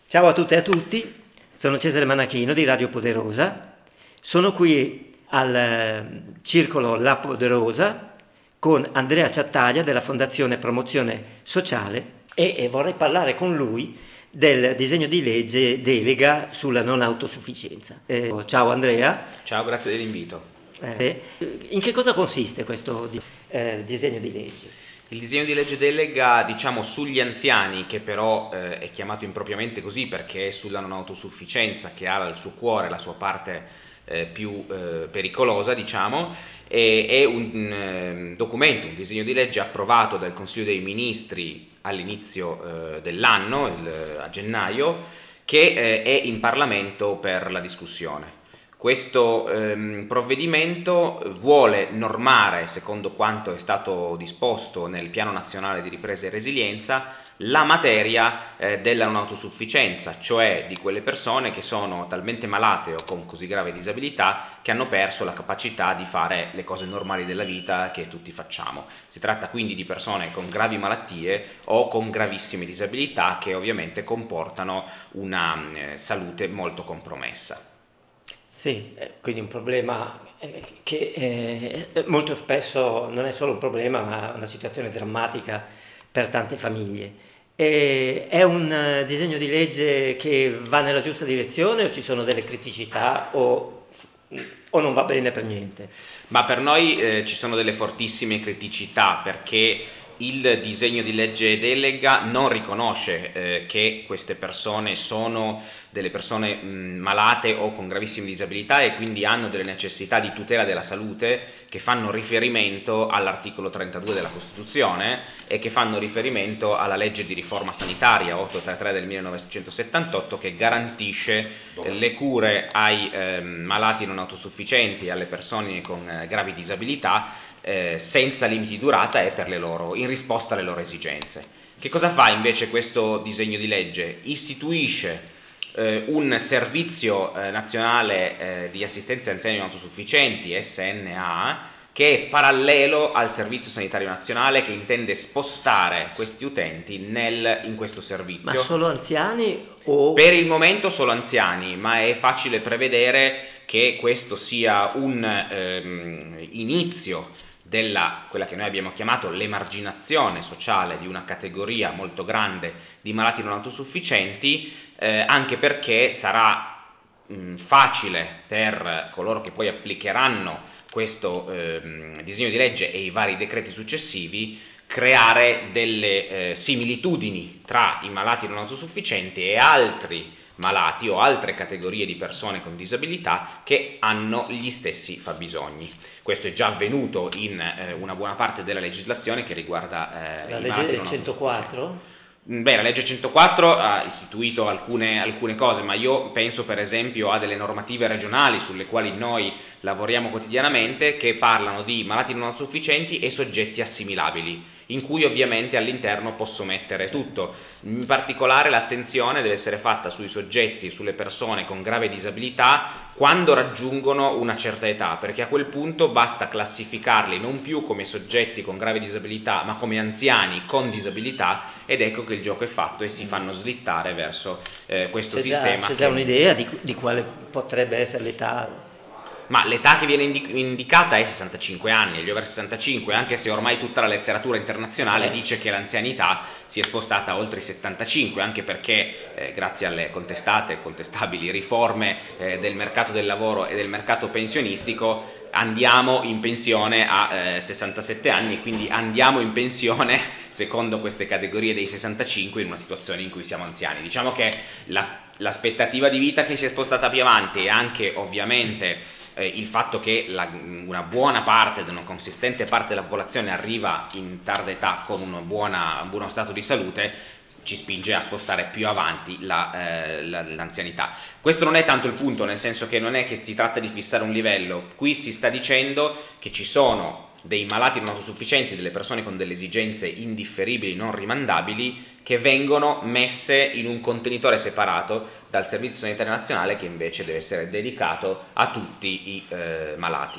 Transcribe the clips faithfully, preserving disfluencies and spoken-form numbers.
Ciao a tutte e a tutti, sono Cesare Manachino di Radio Poderosa, sono qui al eh, circolo La Poderosa con Andrea Ciattaglia della Fondazione Promozione Sociale e, e vorrei parlare con lui del disegno di legge delega sulla non autosufficienza. Eh, ciao Andrea. Ciao, grazie dell'invito. Eh, in che cosa consiste questo di- eh, disegno di legge? Il disegno di legge delega, diciamo, sugli anziani, che però eh, è chiamato impropriamente così perché è sulla non autosufficienza che ha al suo cuore la sua parte eh, più eh, pericolosa, diciamo, e, è un eh, documento, un disegno di legge approvato dal Consiglio dei Ministri all'inizio eh, dell'anno, il- a gennaio, che eh, è in Parlamento per la discussione. Questo ehm, provvedimento vuole normare, secondo quanto è stato disposto nel Piano Nazionale di Ripresa e Resilienza, la materia eh, della non autosufficienza, cioè di quelle persone che sono talmente malate o con così grave disabilità che hanno perso la capacità di fare le cose normali della vita che tutti facciamo. Si tratta quindi di persone con gravi malattie o con gravissime disabilità che ovviamente comportano una eh, salute molto compromessa. Sì, eh, quindi un problema eh, che eh, molto spesso non è solo un problema, ma una situazione drammatica per tante famiglie. E è un eh, disegno di legge che va nella giusta direzione o ci sono delle criticità o, o non va bene per niente? Ma per noi eh, ci sono delle fortissime criticità perché il disegno di legge delega non riconosce eh, che queste persone sono delle persone mh, malate o con gravissime disabilità e quindi hanno delle necessità di tutela della salute che fanno riferimento all'articolo trentadue della Costituzione e che fanno riferimento alla legge di riforma sanitaria ottocentotrentatré del millenovecentosettantotto che garantisce eh, le cure ai eh, malati non autosufficienti e alle persone con eh, gravi disabilità eh, senza limiti di durata e per le loro, in risposta alle loro esigenze. Che cosa fa invece questo disegno di legge? Istituisce eh, un servizio eh, nazionale eh, di assistenza anziani non autosufficienti, S N A, che è parallelo al Servizio Sanitario Nazionale che intende spostare questi utenti nel, in questo Ma servizio. solo anziani o... Per il momento solo anziani, ma è facile prevedere che questo sia un ehm, inizio della quella che noi abbiamo chiamato l'emarginazione sociale di una categoria molto grande di malati non autosufficienti, eh, anche perché sarà mh, facile per coloro che poi applicheranno questo ehm, disegno di legge e i vari decreti successivi creare delle eh, similitudini tra i malati non autosufficienti e altri malati o altre categorie di persone con disabilità che hanno gli stessi fabbisogni. Questo è già avvenuto in eh, una buona parte della legislazione che riguarda eh, la i malati legge non autosufficienti. centoquattro? Beh, la legge centoquattro ha istituito alcune, alcune cose, ma io penso per esempio a delle normative regionali sulle quali noi lavoriamo quotidianamente che parlano di malati non autosufficienti e soggetti assimilabili, in cui ovviamente all'interno posso mettere tutto. In particolare l'attenzione deve essere fatta sui soggetti, sulle persone con grave disabilità quando raggiungono una certa età, perché a quel punto basta classificarli non più come soggetti con grave disabilità, ma come anziani con disabilità, ed ecco che il gioco è fatto e si fanno slittare verso eh, questo C'è già, sistema c'è già che... un'idea di, di quale potrebbe essere l'età? Ma l'età che viene indi- indicata è sessantacinque anni, gli over sessantacinque, anche se ormai tutta la letteratura internazionale Eh, dice che l'anzianità si è spostata oltre i settantacinque, anche perché eh, grazie alle contestate e contestabili riforme eh, del mercato del lavoro e del mercato pensionistico andiamo in pensione a eh, sessantasette anni e quindi andiamo in pensione secondo queste categorie dei sessantacinque in una situazione in cui siamo anziani. Diciamo che la, l'aspettativa di vita che si è spostata più avanti e anche ovviamente eh, il fatto che la, una buona parte, una consistente parte della popolazione arriva in tarda età con una buona, un buono stato di salute ci spinge a spostare più avanti la, eh, la, l'anzianità. Questo non è tanto il punto, nel senso che non è che si tratta di fissare un livello, qui si sta dicendo che ci sono dei malati non autosufficienti, delle persone con delle esigenze indifferibili, non rimandabili, che vengono messe in un contenitore separato dal Servizio Sanitario Nazionale che invece deve essere dedicato a tutti i eh, malati.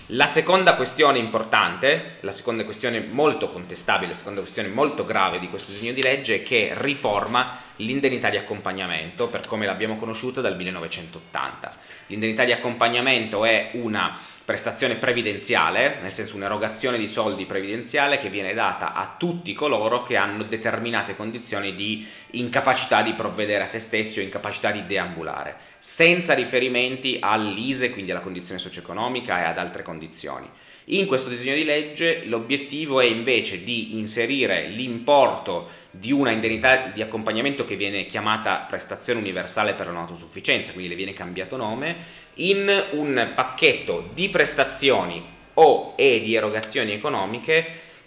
La seconda questione importante, la seconda questione molto contestabile, la seconda questione molto grave di questo disegno di legge è che riforma l'indennità di accompagnamento per come l'abbiamo conosciuta dal millenovecentottanta. L'indennità di accompagnamento è una prestazione previdenziale, nel senso un'erogazione di soldi previdenziale che viene data a tutti coloro che hanno determinate condizioni di incapacità di provvedere a se stessi o incapacità di deambulare, senza riferimenti all'I S E E, quindi alla condizione socio-economica e ad altre condizioni. In questo disegno di legge l'obiettivo è invece di inserire l'importo di una indennità di accompagnamento che viene chiamata prestazione universale per la non autosufficienza, quindi le viene cambiato nome, in un pacchetto di prestazioni o e di erogazioni economiche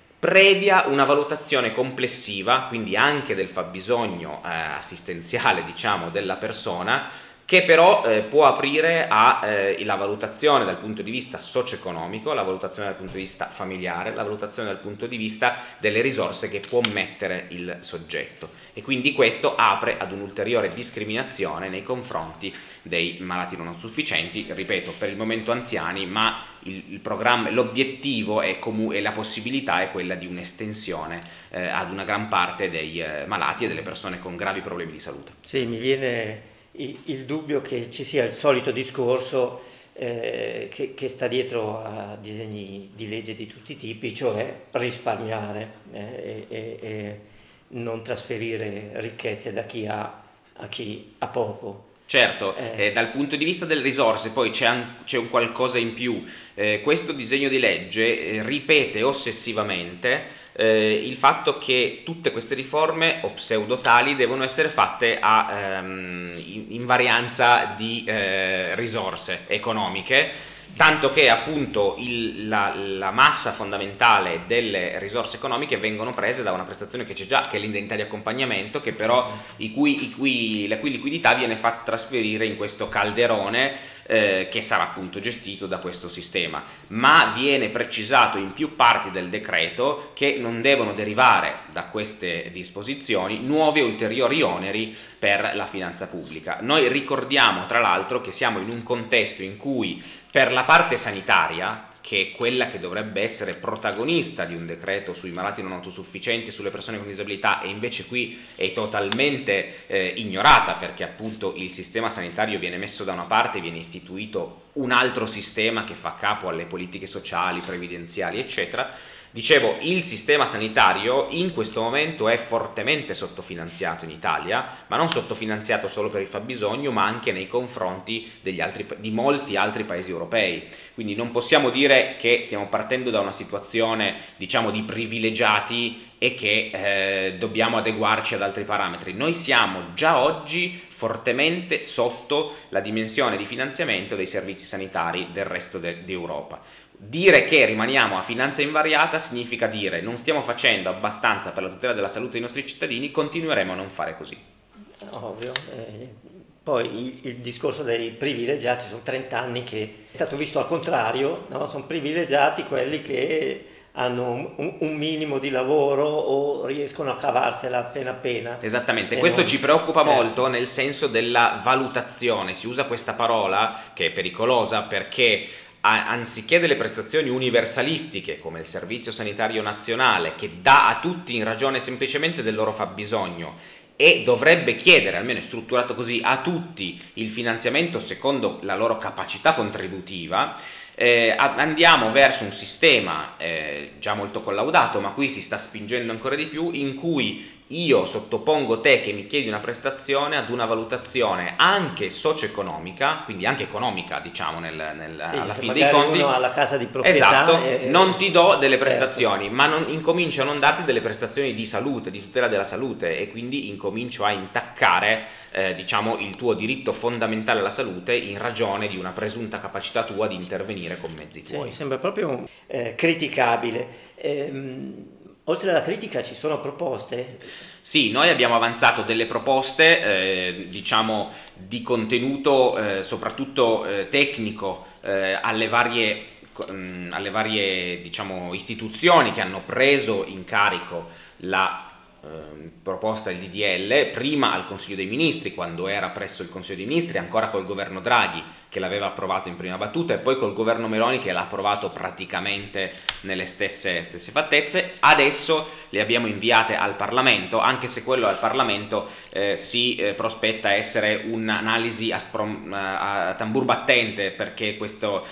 previa una valutazione complessiva, quindi anche del fabbisogno eh, assistenziale, diciamo, della persona, che però eh, può aprire alla eh, valutazione dal punto di vista socio-economico, la valutazione dal punto di vista familiare, la valutazione dal punto di vista delle risorse che può mettere il soggetto, e quindi questo apre ad un'ulteriore discriminazione nei confronti dei malati non autosufficienti, ripeto, per il momento anziani, ma il, il programma, l'obiettivo è comu- e la possibilità è quella di un'estensione eh, ad una gran parte dei eh, malati e delle persone con gravi problemi di salute. Sì, mi viene il, il dubbio che ci sia il solito discorso eh, che, che sta dietro a disegni di legge di tutti i tipi, cioè risparmiare eh, e, e non trasferire ricchezze da chi ha a chi ha poco. Certo, Eh. eh, dal punto di vista delle risorse poi c'è, an- c'è un qualcosa in più. Eh, questo disegno di legge eh, ripete ossessivamente eh, il fatto che tutte queste riforme o pseudotali devono essere fatte a ehm, invarianza di eh, risorse economiche, tanto che appunto il, la, la massa fondamentale delle risorse economiche vengono prese da una prestazione che c'è già, che è l'indennità di accompagnamento, che però i cui, i cui, la cui liquidità viene fatta trasferire in questo calderone eh, che sarà appunto gestito da questo sistema, ma viene precisato in più parti del decreto che non devono derivare da queste disposizioni nuovi e ulteriori oneri per la finanza pubblica. Noi ricordiamo tra l'altro che siamo in un contesto in cui per la parte sanitaria, che è quella che dovrebbe essere protagonista di un decreto sui malati non autosufficienti, sulle persone con disabilità, e invece qui è totalmente eh, ignorata, perché appunto il sistema sanitario viene messo da una parte, viene istituito un altro sistema che fa capo alle politiche sociali, previdenziali, eccetera. Dicevo, il sistema sanitario in questo momento è fortemente sottofinanziato in Italia, ma non sottofinanziato solo per il fabbisogno, ma anche nei confronti degli altri, di molti altri paesi europei. Quindi non possiamo dire che stiamo partendo da una situazione, diciamo, di privilegiati e che eh, dobbiamo adeguarci ad altri parametri. Noi siamo già oggi fortemente sotto la dimensione di finanziamento dei servizi sanitari del resto de- d'Europa. Dire che rimaniamo a finanza invariata significa dire non stiamo facendo abbastanza per la tutela della salute dei nostri cittadini, continueremo a non fare così. Ovvio. Eh, poi il, il discorso dei privilegiati, sono trenta anni che è stato visto al contrario, no? Sono privilegiati quelli che hanno un, un minimo di lavoro o riescono a cavarsela appena appena. Esattamente, E questo non- ci preoccupa certo. molto nel senso della valutazione. Si usa questa parola che è pericolosa perché a- anziché delle prestazioni universalistiche come il Servizio Sanitario Nazionale, che dà a tutti in ragione semplicemente del loro fabbisogno e dovrebbe chiedere, almeno è strutturato così, a tutti il finanziamento secondo la loro capacità contributiva, eh, andiamo verso un sistema eh, già molto collaudato, ma qui si sta spingendo ancora di più, in cui io sottopongo te che mi chiedi una prestazione ad una valutazione anche socio-economica, quindi anche economica, diciamo, nel, nel, Sì, alla se fine dei magari conti. uno ha la casa di proprietà. Esatto, e- non ti do delle certo. prestazioni, ma non, incomincio a non darti delle prestazioni di salute, di tutela della salute, e quindi incomincio a intaccare eh, diciamo, il tuo diritto fondamentale alla salute in ragione di una presunta capacità tua di intervenire con mezzi Sì, tuoi. mi sembra proprio eh, criticabile. Ehm, oltre alla critica ci sono proposte? Sì, noi abbiamo avanzato delle proposte, eh, diciamo, di contenuto eh, soprattutto eh, tecnico eh, alle varie, mh, alle varie diciamo, istituzioni che hanno preso in carico la eh, proposta il D D L, prima al Consiglio dei Ministri, quando era presso il Consiglio dei Ministri, ancora col governo Draghi che l'aveva approvato in prima battuta, e poi col governo Meloni che l'ha approvato praticamente nelle stesse, stesse fattezze. Adesso le abbiamo inviate al Parlamento, anche se quello al Parlamento eh, si eh, prospetta essere un'analisi a, sprom- a tambur battente, perché questo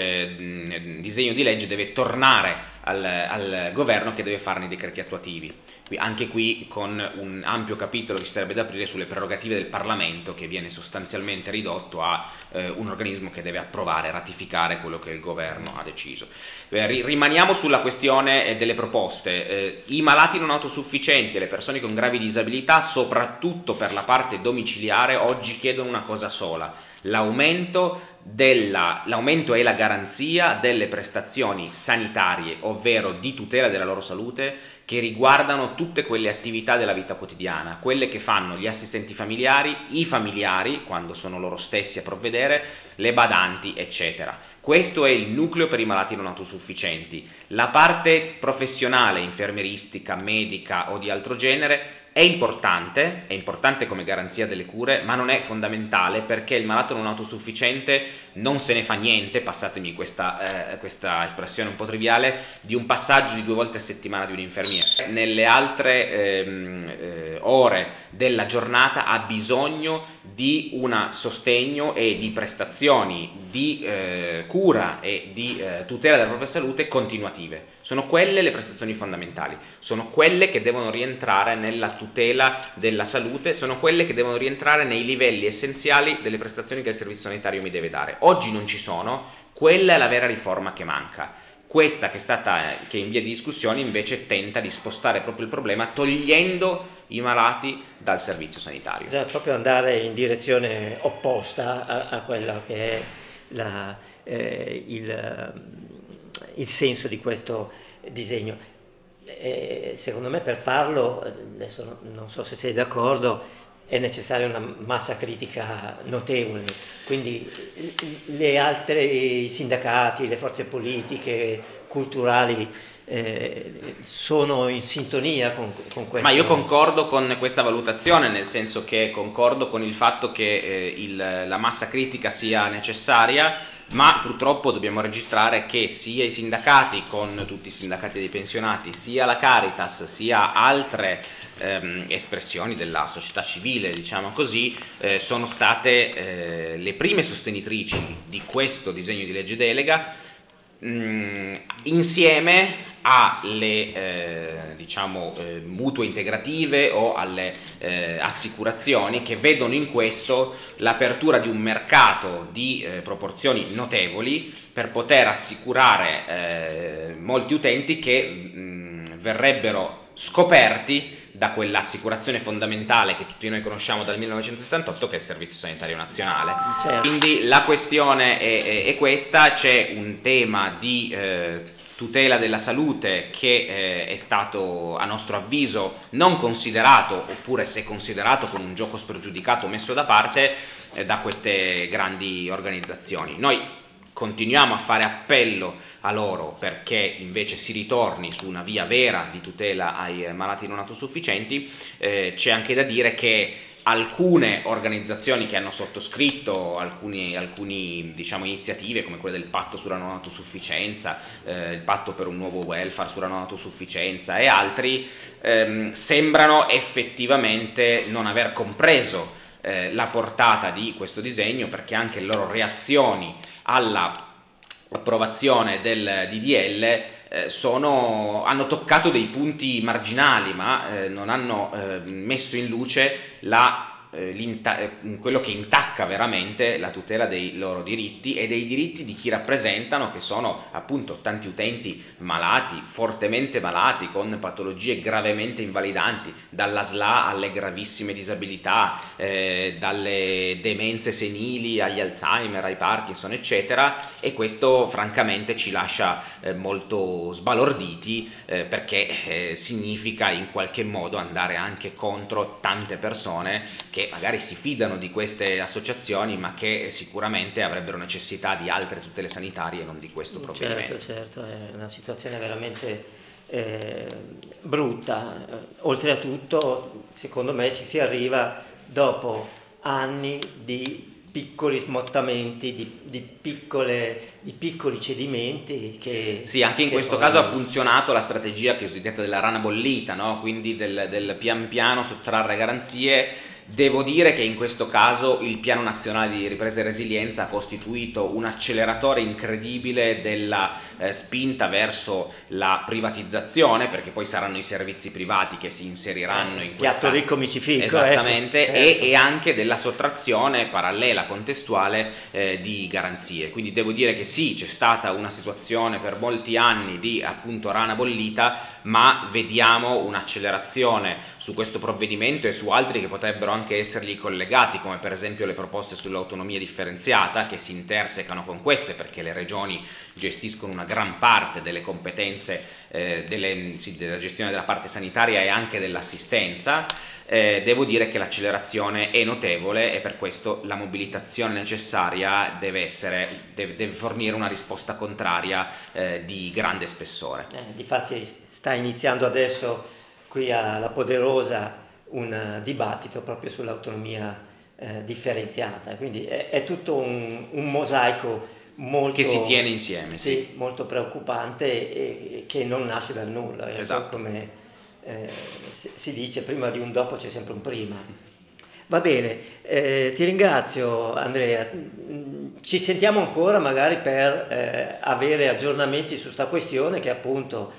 eh, disegno di legge deve tornare al, al governo, che deve farne i decreti attuativi. Qui, anche qui con un ampio capitolo che ci sarebbe da aprire sulle prerogative del Parlamento, che viene sostanzialmente ridotto a eh, un organismo che deve approvare, ratificare quello che il governo ha deciso. Eh, rimaniamo sulla questione eh, delle proposte. Eh, I malati non autosufficienti e le persone con gravi disabilità, soprattutto per la parte domiciliare, oggi chiedono una cosa sola: l'aumento della, l'aumento e la garanzia delle prestazioni sanitarie, ovvero di tutela della loro salute, che riguardano tutte quelle attività della vita quotidiana, quelle che fanno gli assistenti familiari, i familiari, quando sono loro stessi a provvedere, le badanti, eccetera. Questo è il nucleo per i malati non autosufficienti. La parte professionale, infermieristica, medica o di altro genere, è importante, è importante come garanzia delle cure, ma non è fondamentale, perché il malato non autosufficiente non se ne fa niente, passatemi questa, eh, questa espressione un po' triviale, di un passaggio di due volte a settimana di un infermiere. Nelle altre ehm, eh, ore della giornata ha bisogno di un sostegno e di prestazioni di eh, cura e di eh, tutela della propria salute continuative. Sono quelle le prestazioni fondamentali, sono quelle che devono rientrare nella tutela della salute, sono quelle che devono rientrare nei livelli essenziali delle prestazioni che il servizio sanitario mi deve dare. Oggi non ci sono, quella è la vera riforma che manca. Questa che è stata, che è in via di discussione, invece tenta di spostare proprio il problema, togliendo i malati dal servizio sanitario. Bisogna proprio andare in direzione opposta a, a quella che è la, eh, il, il senso di questo disegno. E secondo me per farlo, adesso non so se sei d'accordo, è necessaria una massa critica notevole, quindi le altre, i sindacati, le forze politiche, culturali, eh, sono in sintonia con, con questo. Ma io concordo con questa valutazione, nel senso che concordo con il fatto che eh, il, la massa critica sia necessaria, ma purtroppo dobbiamo registrare che sia i sindacati, con tutti i sindacati dei pensionati, sia la Caritas, sia altre ehm, espressioni della società civile, diciamo così, eh, sono state eh, le prime sostenitrici di questo disegno di legge delega, mh, insieme alle eh, diciamo, eh, mutue integrative o alle eh, assicurazioni, che vedono in questo l'apertura di un mercato di eh, proporzioni notevoli per poter assicurare eh, molti utenti che mh, verrebbero scoperti da quell'assicurazione fondamentale che tutti noi conosciamo dal millenovecentosettantotto, che è il Servizio Sanitario Nazionale. Certo. Quindi la questione è, è, è questa, c'è un tema di eh, tutela della salute che eh, è stato, a nostro avviso, non considerato, oppure se considerato con un gioco spregiudicato messo da parte eh, da queste grandi organizzazioni. Noi continuiamo a fare appello a loro perché invece si ritorni su una via vera di tutela ai malati non autosufficienti. Eh, c'è anche da dire che alcune organizzazioni che hanno sottoscritto alcune alcuni, diciamo, iniziative, come quelle del patto sulla non autosufficienza, eh, il patto per un nuovo welfare sulla non autosufficienza e altri, ehm, sembrano effettivamente non aver compreso eh, la portata di questo disegno, perché anche le loro reazioni alla approvazione del D D L eh, sono, hanno toccato dei punti marginali, ma eh, non hanno eh, messo in luce la, eh, quello che intacca veramente la tutela dei loro diritti e dei diritti di chi rappresentano, che sono appunto tanti utenti malati, fortemente malati, con patologie gravemente invalidanti, dalla S L A alle gravissime disabilità, eh, dalle demenze senili agli Alzheimer, ai Parkinson, eccetera, e questo francamente ci lascia eh, molto sbalorditi, eh, perché eh, significa in qualche modo andare anche contro tante persone che magari si fidano di queste associazioni, ma che sicuramente avrebbero necessità di altre tutele sanitarie e non di questo provvedimento. Certo, certo, è una situazione veramente eh, brutta. Oltre a tutto, secondo me ci si arriva dopo anni di piccoli smottamenti, di, di, piccole, di piccoli cedimenti che... Sì, anche in che questo poi... caso ha funzionato la strategia cosiddetta della rana bollita, no? Quindi del, del pian piano sottrarre garanzie. Devo dire che in questo caso il Piano Nazionale di Ripresa e Resilienza ha costituito un acceleratore incredibile della eh, spinta verso la privatizzazione, perché poi saranno i servizi privati che si inseriranno eh, in questa... piatto ricco mici-fico, Esattamente, ecco, certo. e, e anche della sottrazione parallela, contestuale eh, di garanzie. Quindi devo dire che sì, c'è stata una situazione per molti anni di appunto rana bollita, ma vediamo un'accelerazione su questo provvedimento e su altri che potrebbero anche essergli collegati, come per esempio le proposte sull'autonomia differenziata, che si intersecano con queste perché le regioni gestiscono una gran parte delle competenze eh, delle, sì, della gestione della parte sanitaria e anche dell'assistenza. Eh, devo dire che l'accelerazione è notevole e per questo la mobilitazione necessaria deve, essere, deve, deve fornire una risposta contraria eh, di grande spessore. Eh, difatti sta iniziando adesso qui alla Poderosa un dibattito proprio sull'autonomia eh, differenziata, quindi è, è tutto un, un mosaico molto, che si tiene insieme, sì, sì. molto preoccupante e, e che non nasce dal nulla. Ecco, esatto. come eh, si, si dice, prima di un dopo c'è sempre un prima. Va bene, eh, ti ringrazio Andrea, ci sentiamo ancora magari per eh, avere aggiornamenti su questa questione che appunto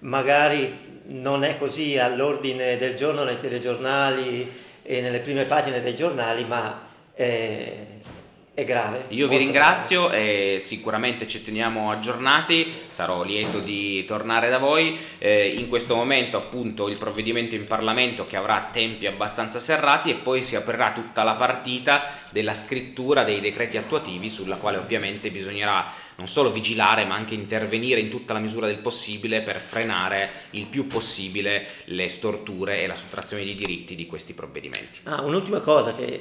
magari non è così all'ordine del giorno nei telegiornali e nelle prime pagine dei giornali, ma è, è grave. Io vi molto ringrazio grave. e sicuramente ci teniamo aggiornati, sarò lieto di tornare da voi. Eh, in questo momento appunto il provvedimento in Parlamento che avrà tempi abbastanza serrati e poi si aprirà tutta la partita della scrittura dei decreti attuativi, sulla quale ovviamente bisognerà non solo vigilare ma anche intervenire in tutta la misura del possibile per frenare il più possibile le storture e la sottrazione di diritti di questi provvedimenti. Ah, un'ultima cosa, che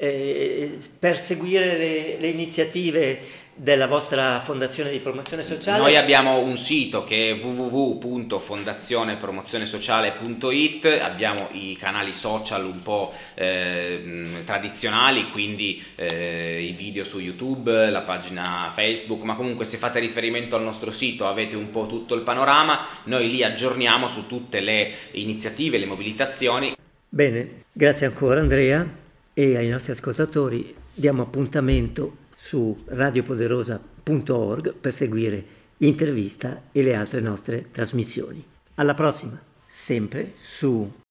eh, per seguire le, le iniziative della vostra fondazione di promozione sociale... Noi abbiamo un sito che è w w w punto fondazione promozione sociale punto i t, abbiamo i canali social un po' eh, tradizionali, quindi eh, i video su YouTube, la pagina Facebook, ma comunque se fate riferimento al nostro sito avete un po' tutto il panorama, noi lì aggiorniamo su tutte le iniziative, le mobilitazioni. Bene, grazie ancora Andrea e ai nostri ascoltatori diamo appuntamento su radiopoderosa punto org per seguire l'intervista e le altre nostre trasmissioni. Alla prossima, sempre su